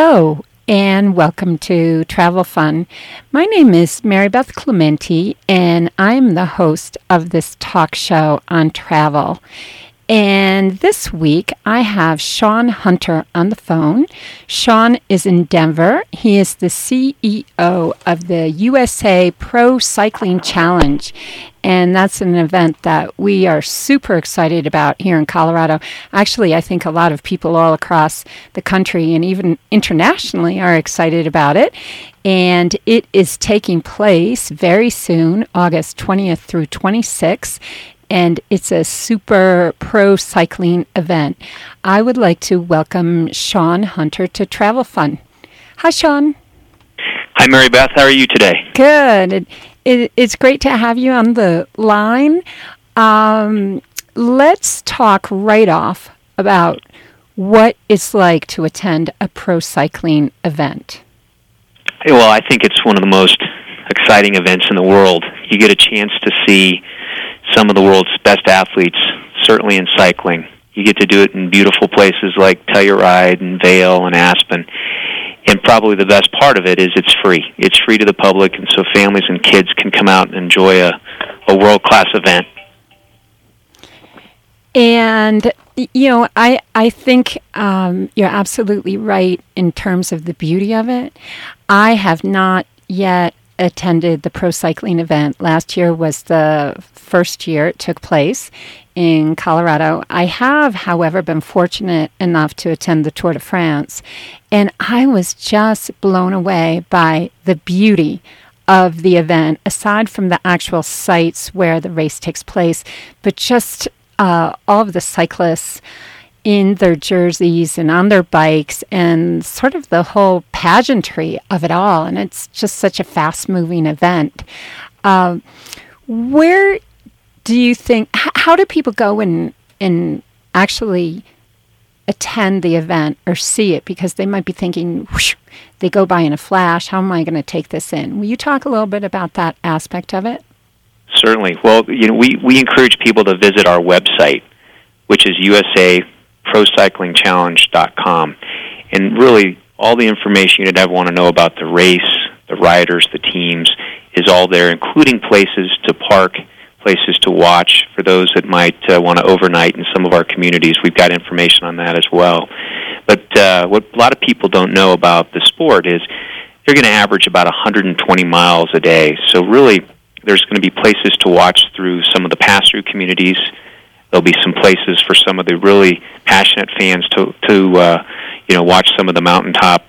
Hello, and welcome to Travel Fun. My name is Mary Beth Clementi, and I'm the host of this talk show on travel. And this week, I have Shawn Hunter on the phone. Shawn is in Denver. He is the CEO of the USA Pro Cycling Challenge. And that's an event that we are super excited about here in Colorado. Actually, I think a lot of people all across the country and even internationally are excited about it. And it is taking place very soon, August 20th through 26th. And it's a super pro cycling event. I would like to welcome Shawn Hunter to Travel Fun. Hi, Shawn. Hi, Mary Beth. How are you today? Good. It's great to have you on the line. Let's talk right off about what it's like to attend a pro cycling event. Well, I think it's one of the most exciting events in the world. You get a chance to see some of the world's best athletes, certainly in cycling. You get to do it in beautiful places like Telluride and Vail and Aspen. And probably the best part of it is it's free. It's free to the public, and so families and kids can come out and enjoy a world-class event. And, you know, I think you're absolutely right in terms of the beauty of it. I have not yet attended the pro cycling event. Last year was the first year it took place in Colorado. I have, however, been fortunate enough to attend the Tour de France, and I was just blown away by the beauty of the event, aside from the actual sites where the race takes place, but just all of the cyclists in their jerseys and on their bikes and sort of the whole pageantry of it all. And it's just such a fast-moving event. Where do you think, how do people go and actually attend the event or see it? Because they might be thinking, whoosh, they go by in a flash, how am I going to take this in? Will you talk a little bit about that aspect of it? Certainly. Well, you know, we encourage people to visit our website, which is usaprocyclingchallenge.com. And really, all the information you'd ever want to know about the race, the riders, the teams, is all there, including places to park, places to watch for those that might want to overnight in some of our communities. We've got information on that as well. But what a lot of people don't know about the sport is they're going to average about 120 miles a day. So really, there's going to be places to watch through some of the pass-through communities. There'll be some places for some of the really passionate fans to watch some of the mountaintop,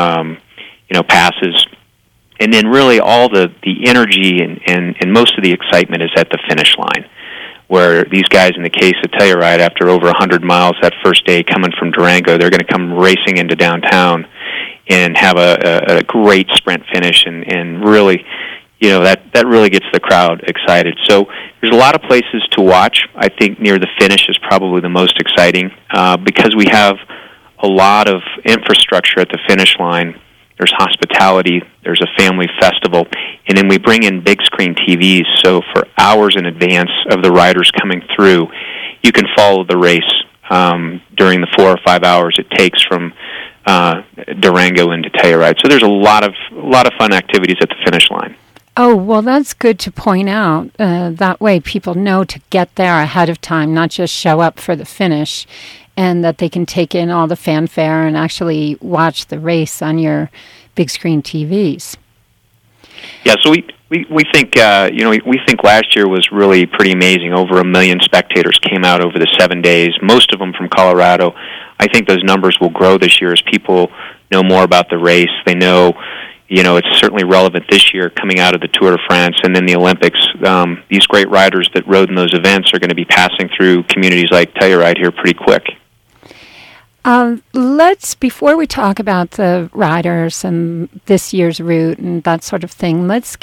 passes. And then really all the energy and most of the excitement is at the finish line, where these guys, in the case of Telluride, after over 100 miles that first day coming from Durango, they're going to come racing into downtown and have a great sprint finish and really, that really gets the crowd excited. So there's a lot of places to watch. I think near the finish is probably the most exciting because we have a lot of infrastructure at the finish line. There's hospitality, there's a family festival, and then we bring in big screen TVs, so for hours in advance of the riders coming through, you can follow the race during the 4 or 5 hours it takes from Durango into Telluride. So there's a lot of fun activities at the finish line. Oh, well, that's good to point out. That way people know to get there ahead of time, not just show up for the finish, and that they can take in all the fanfare and actually watch the race on your big screen TVs. Yeah, so we think we think last year was really pretty amazing. Over 1 million spectators came out over the 7 days, most of them from Colorado. I think those numbers will grow this year as people know more about the race. They know, it's certainly relevant this year coming out of the Tour de France and then the Olympics. These great riders that rode in those events are going to be passing through communities like Telluride here pretty quick. Before we talk about the riders and this year's route and that sort of thing, let's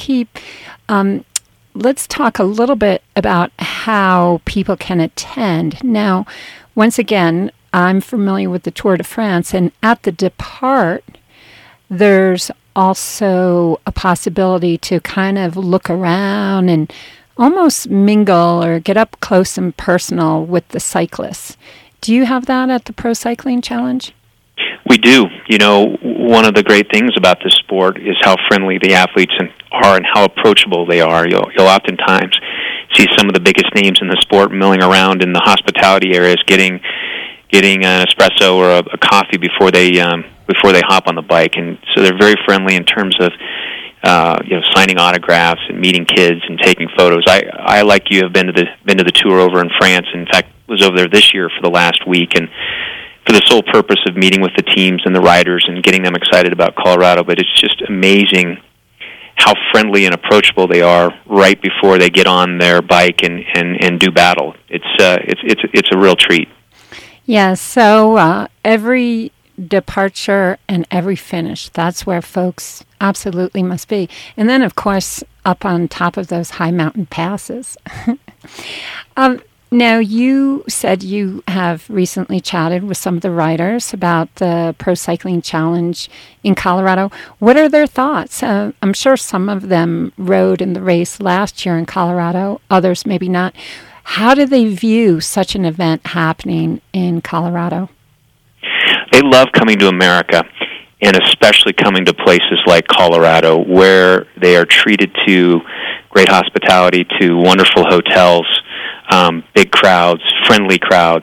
talk a little bit about how people can attend. Now, once again, I'm familiar with the Tour de France, and at the depart, there's also a possibility to kind of look around and almost mingle or get up close and personal with the cyclists. Do you have that at the Pro Cycling Challenge? We do. One of the great things about this sport is how friendly the athletes are and how approachable they are. You'll oftentimes see some of the biggest names in the sport milling around in the hospitality areas, getting an espresso or a coffee before they hop on the bike, and so they're very friendly in terms of signing autographs and meeting kids and taking photos. I like you have been to the tour over in France. In fact, was over there this year for the last week, and for the sole purpose of meeting with the teams and the riders and getting them excited about Colorado. But it's just amazing how friendly and approachable they are right before they get on their bike and do battle. It's a real treat. Yeah, so every departure and every finish, that's where folks absolutely must be. And then, of course, up on top of those high mountain passes. Now, you said you have recently chatted with some of the riders about the Pro Cycling Challenge in Colorado. What are their thoughts? I'm sure some of them rode in the race last year in Colorado, others maybe not. How do they view such an event happening in Colorado? They love coming to America, and especially coming to places like Colorado, where they are treated to great hospitality, to wonderful hotels, big crowds, friendly crowds.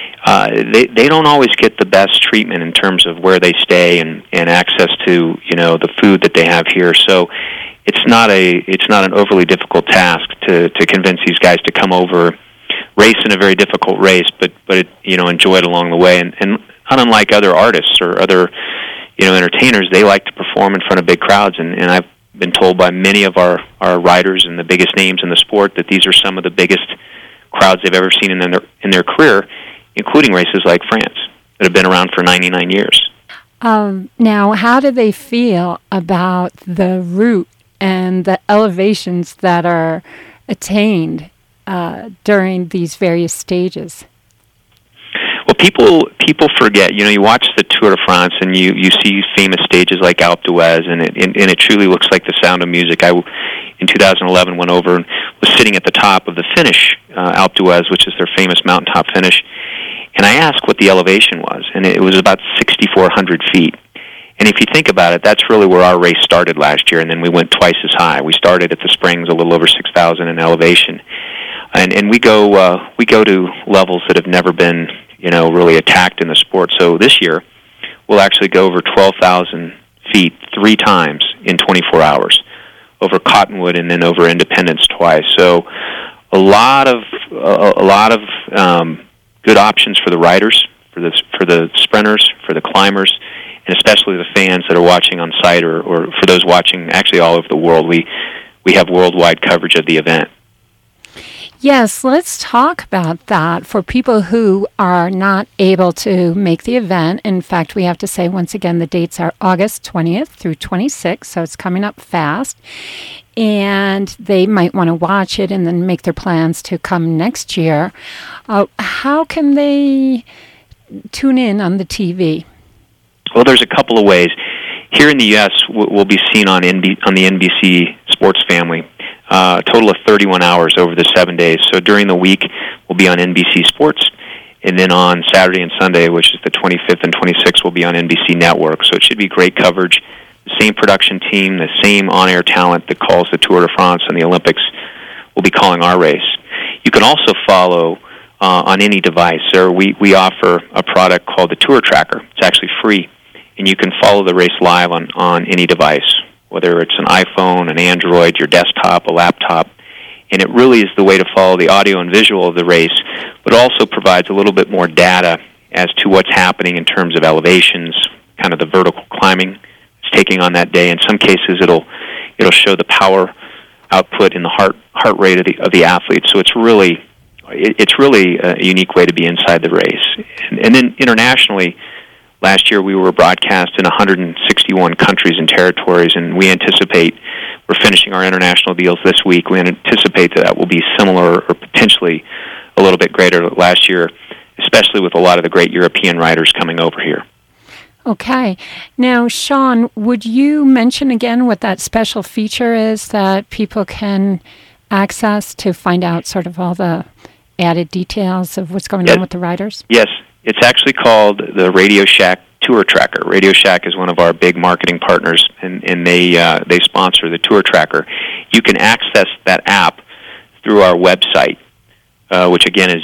They don't always get the best treatment in terms of where they stay and access to the food that they have here. So it's not an overly difficult task to convince these guys to come over, race in a very difficult race, but enjoy it along the way. And unlike other artists or other entertainers, they like to perform in front of big crowds. And I've been told by many of our riders and the biggest names in the sport that these are some of the biggest crowds they've ever seen in their career, including races like France that have been around for 99 years. Now, how do they feel about the route and the elevations that are attained during these various stages? Well, people forget. You watch the Tour de France and you see famous stages like Alpe d'Huez, and it truly looks like The Sound of Music. I in 2011 went over and was sitting at the top of the finish, Alpe d'Huez, which is their famous mountaintop finish, and I asked what the elevation was, and it was about 6,400 feet. And if you think about it, that's really where our race started last year, and then we went twice as high. We started at the Springs, a little over 6,000 in elevation, and we go to levels that have never been really attacked in the sport. So this year, we'll actually go over 12,000 feet 3 times in 24 hours, over Cottonwood and then over Independence twice. So a lot of good options for the riders, for the sprinters, for the climbers, and especially the fans that are watching on site or for those watching actually all over the world. We have worldwide coverage of the event. Yes, let's talk about that for people who are not able to make the event. In fact, we have to say once again, the dates are August 20th through 26th, so it's coming up fast. And they might want to watch it and then make their plans to come next year. How can they tune in on the TV? Well, there's a couple of ways. Here in the U.S., we'll be seen on the NBC Sports Family. A total of 31 hours over the 7 days. So during the week, we'll be on NBC Sports, and then on Saturday and Sunday, which is the 25th and 26th, we'll be on NBC Network. So it should be great coverage. The same production team, the same on-air talent that calls the Tour de France and the Olympics will be calling our race. You can also follow on any device. So we offer a product called the Tour Tracker. It's actually free, and you can follow the race live on any device, whether it's an iPhone, an Android, your desktop, a laptop. And it really is the way to follow the audio and visual of the race, but also provides a little bit more data as to what's happening in terms of elevations, kind of the vertical climbing it's taking on that day. In some cases, it'll show the power output and the heart rate of the athlete. So it's really a unique way to be inside the race. And then internationally, last year we were broadcast in 161 countries and territories, and we're finishing our international deals this week. We anticipate that will be similar or potentially a little bit greater last year, especially with a lot of the great European riders coming over here. Okay. Now, Sean, would you mention again what that special feature is that people can access to find out sort of all the added details of what's going on with the riders? Yes. It's actually called the Radio Shack Tour Tracker. Radio Shack is one of our big marketing partners, and they sponsor the Tour Tracker. You can access that app through our website, which again is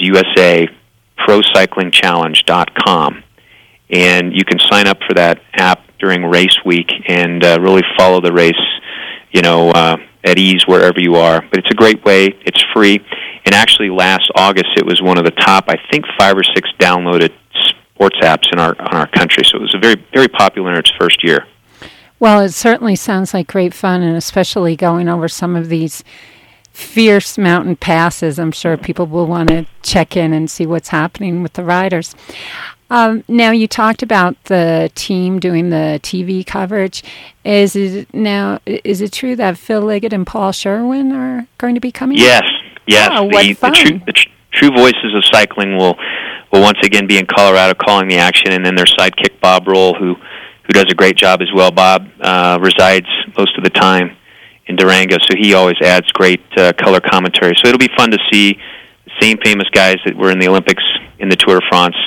usaprocyclingchallenge.com. And you can sign up for that app during race week and really follow the race, at ease wherever you are. But it's a great way. It's free. And actually, last August, it was one of the top, I think, 5 or 6 downloaded sports apps in our country. So it was a very, very popular in its first year. Well, it certainly sounds like great fun, and especially going over some of these fierce mountain passes. I'm sure people will want to check in and see what's happening with the riders. Now, you talked about the team doing the TV coverage. Is it true that Phil Liggett and Paul Sherwin are going to be coming? Yes. Oh, what fun. The true voices of cycling will once again be in Colorado calling the action, and then their sidekick Bob Roll, who does a great job as well. Bob resides most of the time in Durango, so he always adds great color commentary. So it'll be fun to see the same famous guys that were in the Olympics in the Tour de France,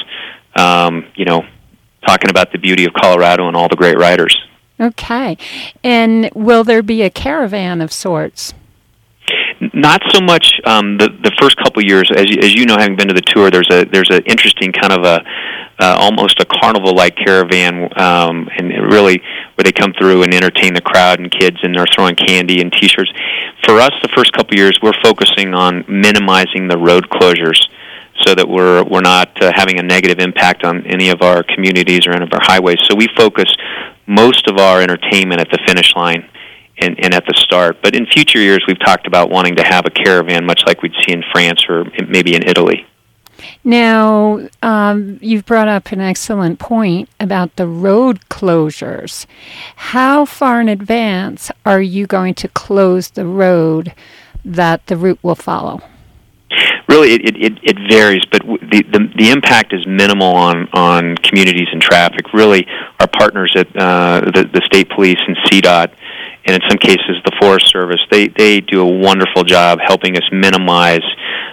talking about the beauty of Colorado and all the great riders. Okay. And will there be a caravan of sorts? Not so much the first couple years. As you know, having been to the Tour, there's an interesting kind of almost a carnival-like caravan, and really where they come through and entertain the crowd and kids, and they're throwing candy and T-shirts. For us, the first couple years, we're focusing on minimizing the road closures, so that we're not having a negative impact on any of our communities or any of our highways. So we focus most of our entertainment at the finish line and at the start. But in future years, we've talked about wanting to have a caravan, much like we'd see in France or maybe in Italy. Now, you've brought up an excellent point about the road closures. How far in advance are you going to close the road that the route will follow? Really, it varies, but the impact is minimal on communities and traffic. Really, our partners at the state police and CDOT, and in some cases the Forest Service, they do a wonderful job helping us minimize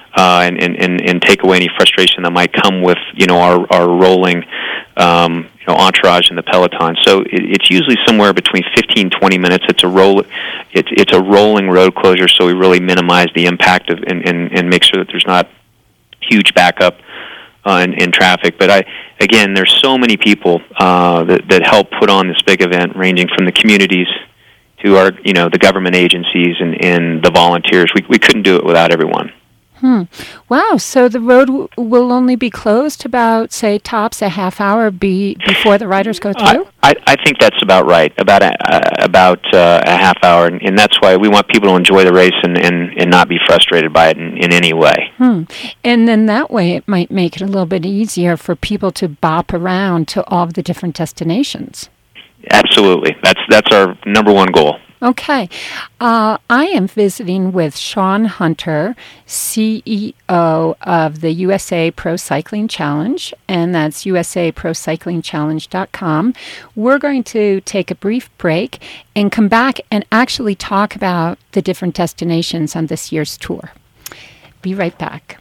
and take away any frustration that might come with our rolling entourage in the peloton. So it's usually somewhere between 15-20 minutes. It's a rolling road closure, so we really minimize the impact of and make sure that there's not huge backup in traffic. But again, there's so many people that help put on this big event, ranging from the communities to our the government agencies and the volunteers. We couldn't do it without everyone. Wow, so the road will only be closed about, say, tops a half hour before the riders go through? I think that's about right, about a half hour, and that's why we want people to enjoy the race and not be frustrated by it in any way. And then that way it might make it a little bit easier for people to bop around to all of the different destinations. Absolutely. That's our number one goal. Okay. I am visiting with Sean Hunter, CEO of the USA Pro Cycling Challenge, and that's usaprocyclingchallenge.com. We're going to take a brief break and come back and actually talk about the different destinations on this year's tour. Be right back.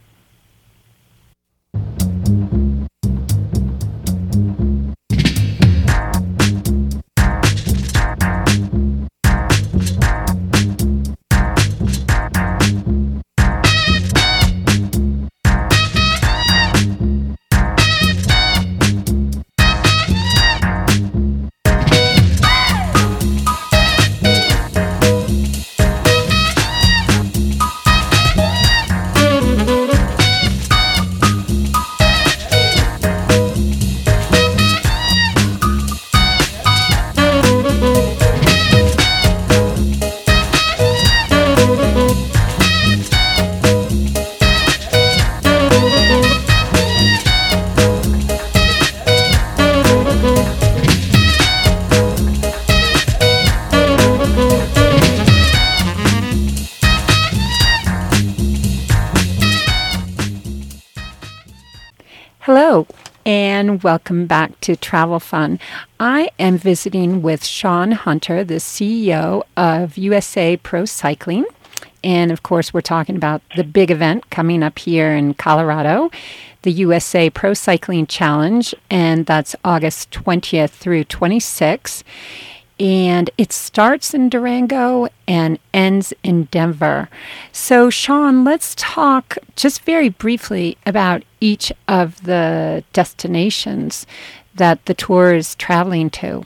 Hello, and welcome back to Travel Fun. I am visiting with Sean Hunter, the CEO of USA Pro Cycling. And, of course, we're talking about the big event coming up here in Colorado, the USA Pro Cycling Challenge, and that's August 20th through 26th. And it starts in Durango and ends in Denver. So, Sean, let's talk just very briefly about each of the destinations that the tour is traveling to.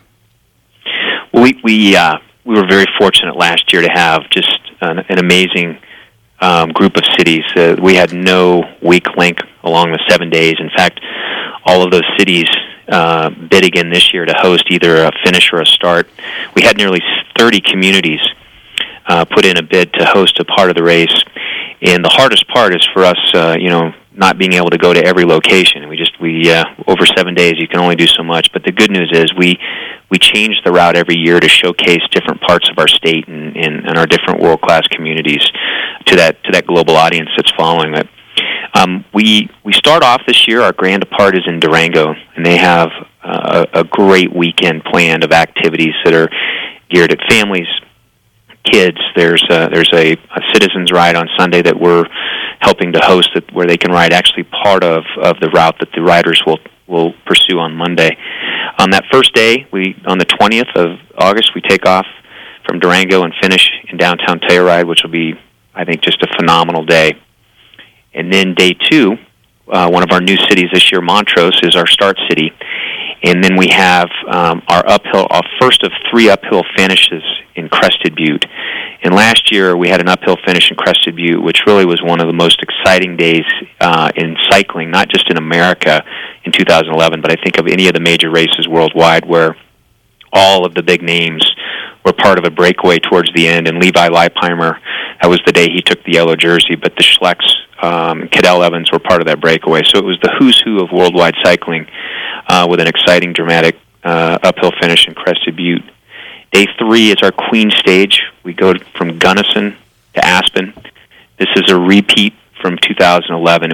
We were very fortunate last year to have just an amazing group of cities. We had no weak link along the 7 days. In fact, all of those cities bid again this year to host either a finish or a start. We had nearly 30 communities put in a bid to host a part of the race, and the hardest part is for us, not being able to go to every location. We over 7 days you can only do so much. But the good news is we change the route every year to showcase different parts of our state and our different world-class communities to that global audience that's following it. We start off this year, our grand depart is in Durango, and they have a great weekend planned of activities that are geared at families, kids. There's a citizens ride on Sunday that we're helping to host, where they can ride actually part of the route that the riders will pursue on Monday. On that first day, on the 20th of August, we take off from Durango and finish in downtown Telluride, which will be, I think, just a phenomenal day. And then day 2, one of our new cities this year, Montrose, is our start city. And then we have our first of 3 uphill finishes in Crested Butte. And last year we had an uphill finish in Crested Butte, which really was one of the most exciting days in cycling, not just in America in 2011, but I think of any of the major races worldwide, where all of the big names were part of a breakaway towards the end. And Levi Leipheimer, that was the day he took the yellow jersey, but the Schlecks, Cadel Evans were part of that breakaway. So it was the who's who of worldwide cycling with an exciting, dramatic uphill finish in Crested Butte. Day 3 is our Queen Stage. We go from Gunnison to Aspen. This is a repeat from 2011. It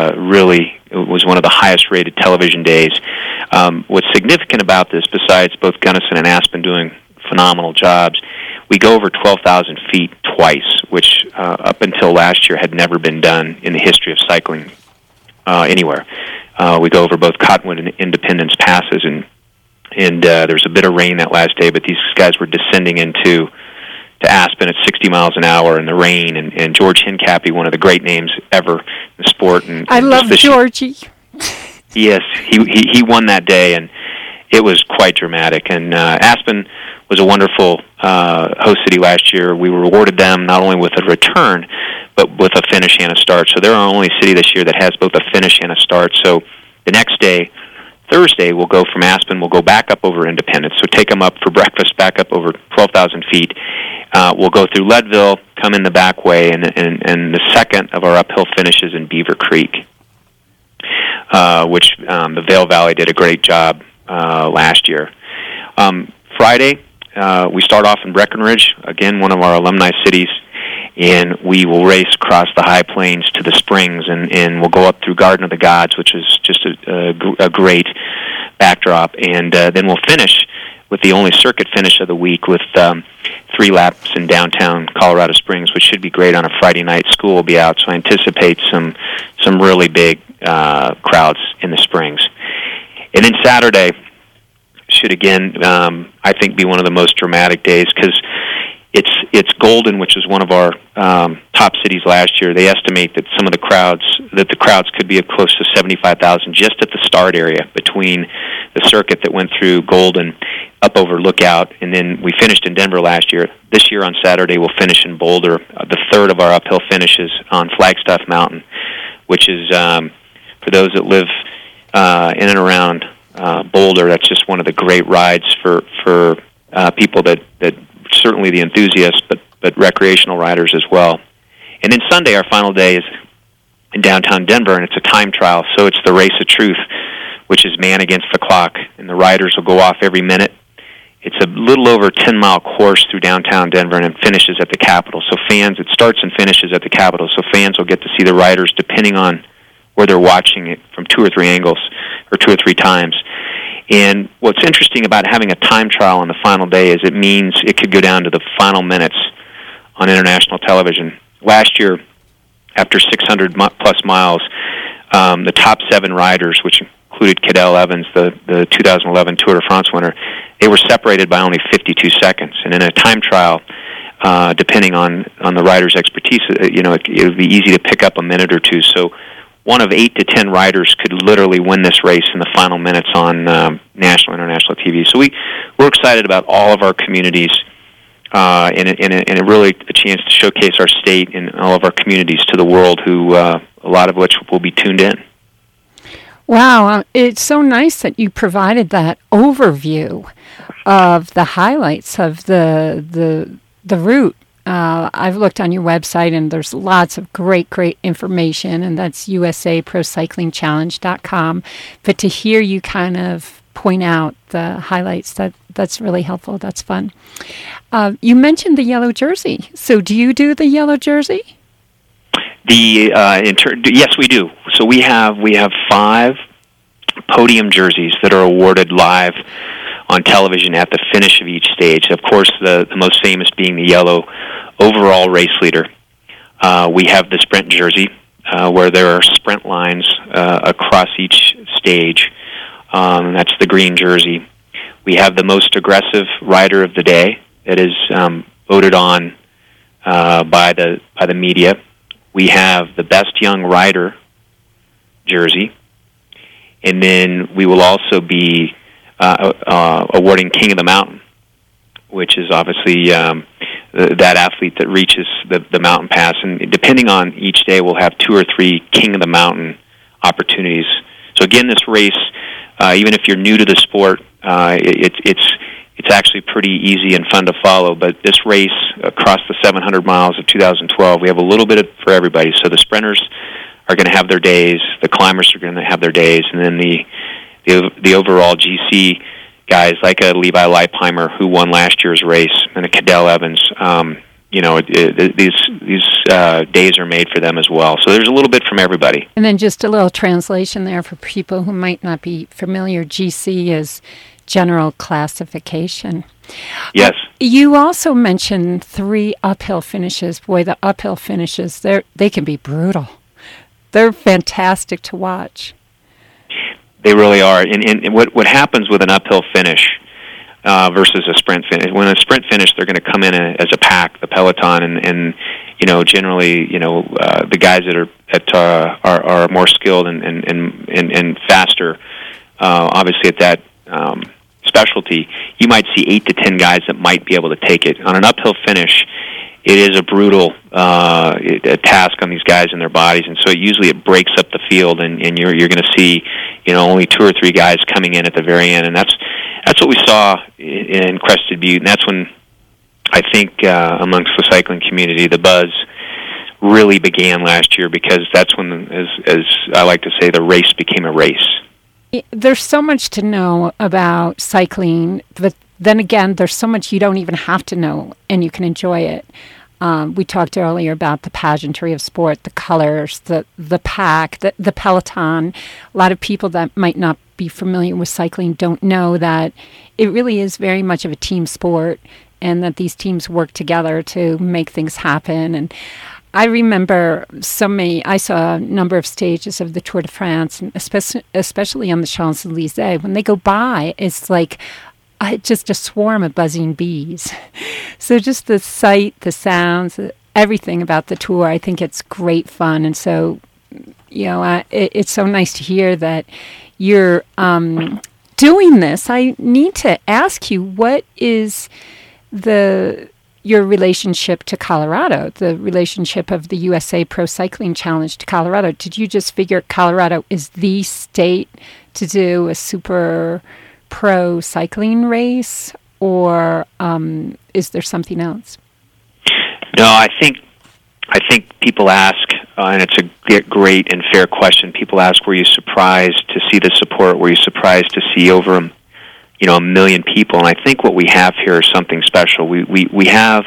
was one of the highest rated television days. What's significant about this, besides both Gunnison and Aspen doing phenomenal jobs, we go over 12,000 feet twice, which up until last year had never been done in the history of cycling anywhere. We go over both Cottonwood and Independence passes, and there's a bit of rain that last day, but these guys were descending to Aspen at 60 miles an hour in the rain, and George Hincapie, one of the great names ever in the sport. I love Georgie. Yes, he won that day, and it was quite dramatic. And Aspen was a wonderful host city last year. We rewarded them not only with a return, but with a finish and a start. So they're our only city this year that has both a finish and a start. So the next day, Thursday, we'll go from Aspen, we'll go back up over Independence. So take them up for breakfast, back up over 12,000 feet. We'll go through Leadville, come in the back way, and the second of our uphill finishes in Beaver Creek, which the Vail Valley did a great job last year. Friday, we start off in Breckenridge, again, one of our alumni cities, and we will race across the high plains to the springs, and we'll go up through Garden of the Gods, which is just a great backdrop, and then we'll finish with the only circuit finish of the week with 3 laps in downtown Colorado Springs, which should be great on a Friday night. School will be out, so I anticipate some really big crowds in the Springs. And then Saturday should again, I think, be one of the most dramatic days, because it's Golden, which is one of our top cities last year. They estimate that the crowds could be close to 75,000 just at the start area between the circuit that went through Golden up over Lookout, and then we finished in Denver last year. This year on Saturday we'll finish in Boulder, the third of our uphill finishes on Flagstaff Mountain, which is for those that live in and around Boulder, that's just one of the great rides for people that certainly the enthusiasts, but recreational riders as well. And then Sunday, our final day, is in downtown Denver, and it's a time trial, so it's the Race of Truth, which is man against the clock, and the riders will go off every minute. It's a little over a 10-mile course through downtown Denver, and it finishes at the Capitol. So it starts and finishes at the Capitol, so fans will get to see the riders depending on where they're watching it from 2 or 3 angles, or 2 or 3 times. And what's interesting about having a time trial on the final day is it means it could go down to the final minutes on international television. Last year, after 600-plus miles, the top 7 riders, which included Cadel Evans, the 2011 Tour de France winner, they were separated by only 52 seconds. And in a time trial, depending on the rider's expertise, it would be easy to pick up a minute or two. So one of 8 to 10 riders could literally win this race in the final minutes on national, international TV. So we're excited about all of our communities, and really a chance to showcase our state and all of our communities to the world, who a lot of which will be tuned in. Wow, it's so nice that you provided that overview of the highlights of the route. I've looked on your website, and there's lots of great information, and that's usaprocyclingchallenge.com. But to hear you kind of point out the highlights, that's really helpful. That's fun. You mentioned the yellow jersey. So do you do the yellow jersey? Yes, we do. So we have 5 podium jerseys that are awarded live on television at the finish of each stage. Of course, the most famous being the yellow overall race leader. We have the sprint jersey, where there are sprint lines across each stage. That's the green jersey. We have the most aggressive rider of the day. That is voted on by the media. We have the best young rider jersey, and then we will also be awarding King of the Mountain, which is obviously that athlete that reaches the mountain pass. And depending on each day, we'll have 2 or 3 King of the Mountain opportunities. So again, this race, even if you're new to the sport, it's actually pretty easy and fun to follow. But this race across the 700 miles of 2012, we have a little bit for everybody. So the sprinters are going to have their days, the climbers are going to have their days, and then the overall GC guys like a Levi Leipheimer, who won last year's race, and a Cadel Evans. These days are made for them as well. So there's a little bit from everybody. And then just a little translation there for people who might not be familiar. GC is general classification. Yes. You also mentioned 3 uphill finishes. Boy, the uphill finishes, they can be brutal. They're fantastic to watch. They really are. And what happens with an uphill finish versus a sprint finish? When a sprint finish, they're going to come in as a pack, the peloton, and generally, the guys that are more skilled and faster, obviously at that specialty, you might see 8 to 10 guys that might be able to take it. On an uphill finish, it is a brutal task on these guys and their bodies, and so usually it breaks up the field, and you're going to see only 2 or 3 guys coming in at the very end, and that's what we saw in Crested Butte, and that's when I think amongst the cycling community the buzz really began last year, because that's when, as I like to say, the race became a race. There's so much to know about cycling, but then again, there's so much you don't even have to know, and you can enjoy it. We talked earlier about the pageantry of sport, the colors, the pack, the peloton. A lot of people that might not be familiar with cycling don't know that it really is very much of a team sport, and that these teams work together to make things happen. And I remember I saw a number of stages of the Tour de France, and especially on the Champs-Élysées. When they go by, it's like just a swarm of buzzing bees. So just the sight, the sounds, everything about the tour, I think it's great fun. And so, it's so nice to hear that you're doing this. I need to ask you, what is your relationship to Colorado, the relationship of the USA Pro Cycling Challenge to Colorado? Did you just figure Colorado is the state to do a super pro cycling race, or is there something else? No, I think people ask, and it's a great and fair question. People ask, were you surprised to see the support? Were you surprised to see over a million people? And I think what we have here is something special. We have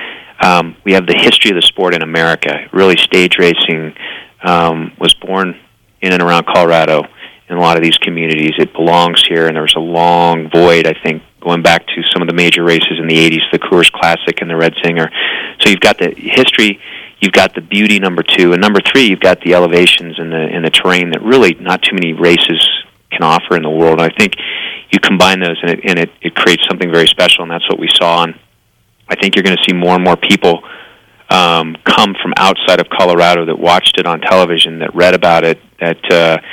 the history of the sport in America. Really, stage racing was born in and around Colorado. In a lot of these communities, it belongs here, and there was a long void, I think, going back to some of the major races in the 80s, the Coors Classic and the Red Singer. So you've got the history, you've got the beauty, number 2, and number 3, you've got the elevations and the terrain that really not too many races can offer in the world. And I think you combine those, and it creates something very special, and that's what we saw. And I think you're going to see more and more people come from outside of Colorado that watched it on television, that read about it, that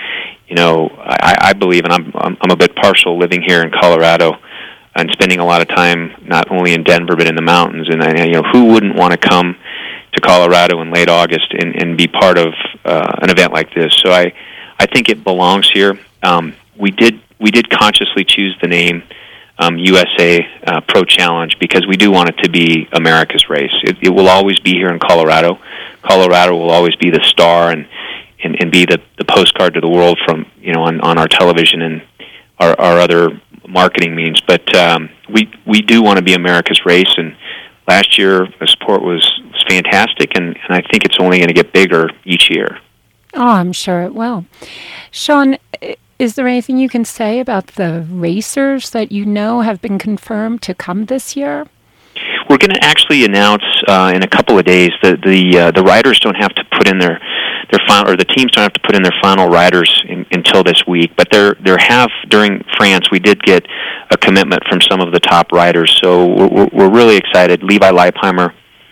I believe, and I'm a bit partial living here in Colorado and spending a lot of time not only in Denver but in the mountains. And who wouldn't want to come to Colorado in late August and be part of an event like this? So I think it belongs here. We did consciously choose the name USA Pro Challenge because we do want it to be America's race. It will always be here in Colorado. Colorado will always be the star and be the postcard to the world from on our television and our other marketing means. But we do want to be America's race, and last year the support was fantastic, and I think it's only going to get bigger each year. Oh, I'm sure it will. Sean, is there anything you can say about the racers that have been confirmed to come this year? We're going to actually announce in a couple of days that the riders don't have to put in their final, or the teams don't have to put in their final riders until this week. But there have, during France, we did get a commitment from some of the top riders, so we're really excited. Levi Leipheimer,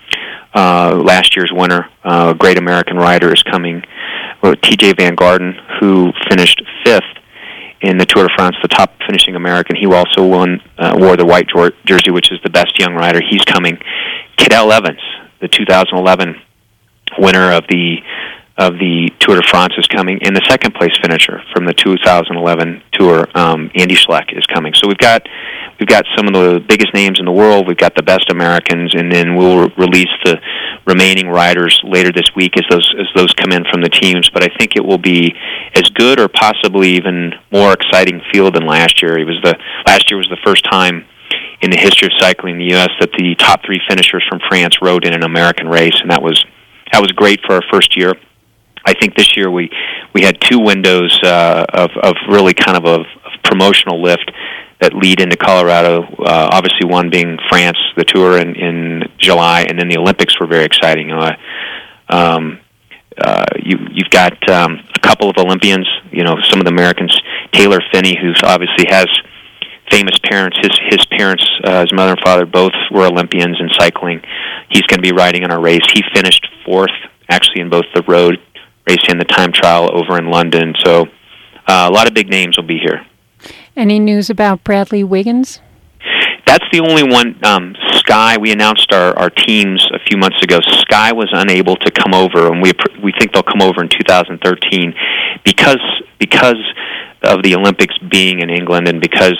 last year's winner, a great American rider, is coming. T.J. Van Garden, who finished 5th in the Tour de France, the top finishing American. He also wore the white jersey, which is the best young rider. He's coming. Cadel Evans, the 2011 winner of the Tour de France, is coming, and the second place finisher from the 2011 Tour, Andy Schleck, is coming. So we've got some of the biggest names in the world. We've got the best Americans, and then we'll release the remaining riders later this week as those come in from the teams. But I think it will be as good, or possibly even more exciting field than last year. Last year was the first time in the history of cycling in the U.S. that the top 3 finishers from France rode in an American race, and that was great for our first year. I think this year we had 2 windows of really kind of a promotional lift that lead into Colorado. Obviously, one being France, the Tour in July, and then the Olympics were very exciting. You've got a couple of Olympians. Some of the Americans. Taylor Phinney, who obviously has famous parents. His parents, his mother and father, both were Olympians in cycling. He's going to be riding in our race. He finished 4th, actually, in both the road race and the time trial over in London. So a lot of big names will be here. Any news about Bradley Wiggins? That's the only one. Sky, we announced our teams a few months ago. Sky was unable to come over, and we think they'll come over in 2013 because of the Olympics being in England, and because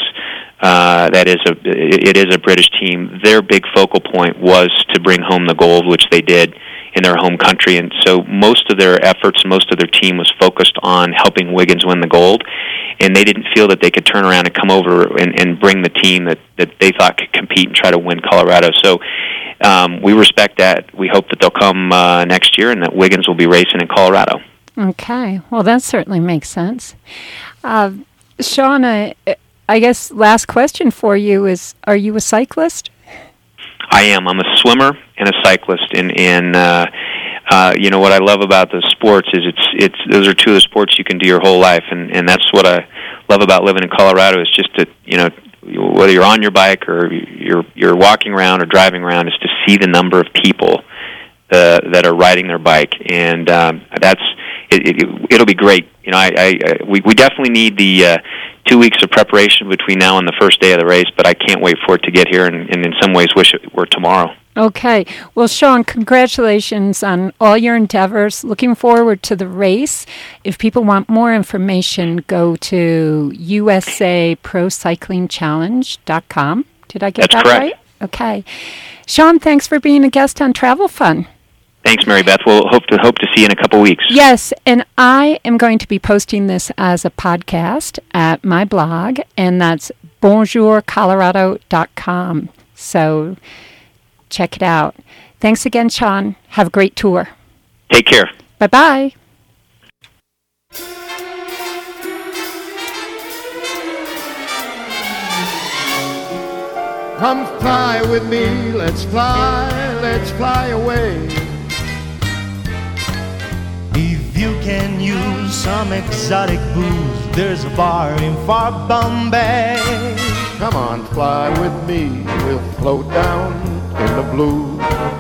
it is a British team. Their big focal point was to bring home the gold, which they did in their home country, and so most of their efforts, most of their team was focused on helping Wiggins win the gold, and they didn't feel that they could turn around and come over and bring the team that they thought could compete and try to win Colorado. So we respect that. We hope that they'll come next year and that Wiggins will be racing in Colorado. Okay. Well, that certainly makes sense. Sean, I guess last question for you is, are you a cyclist? I am. I'm a swimmer and a cyclist, and what I love about the sports is those are 2 of the sports you can do your whole life, and that's what I love about living in Colorado, is just to whether you're on your bike or you're walking around or driving around, is to see the number of people that are riding their bike, and it'll be great. We definitely need the 2 weeks of preparation between now and the first day of the race, but I can't wait for it to get here, and in some ways wish it were tomorrow. Okay. Well, Sean, congratulations on all your endeavors. Looking forward to the race. If people want more information, go to usaprocyclingchallenge.com. Did I get that correct. right? Okay. Sean, thanks for being a guest on Travel Fun. Thanks, Mary Beth. We'll hope to see you in a couple weeks. Yes, and I am going to be posting this as a podcast at my blog, and that's bonjourcolorado.com. So check it out. Thanks again, Sean. Have a great tour. Take care. Bye-bye. Come fly with me, let's fly away. some exotic booze. There's a bar in far Bombay. Come on, fly with me, we'll float down in the blue.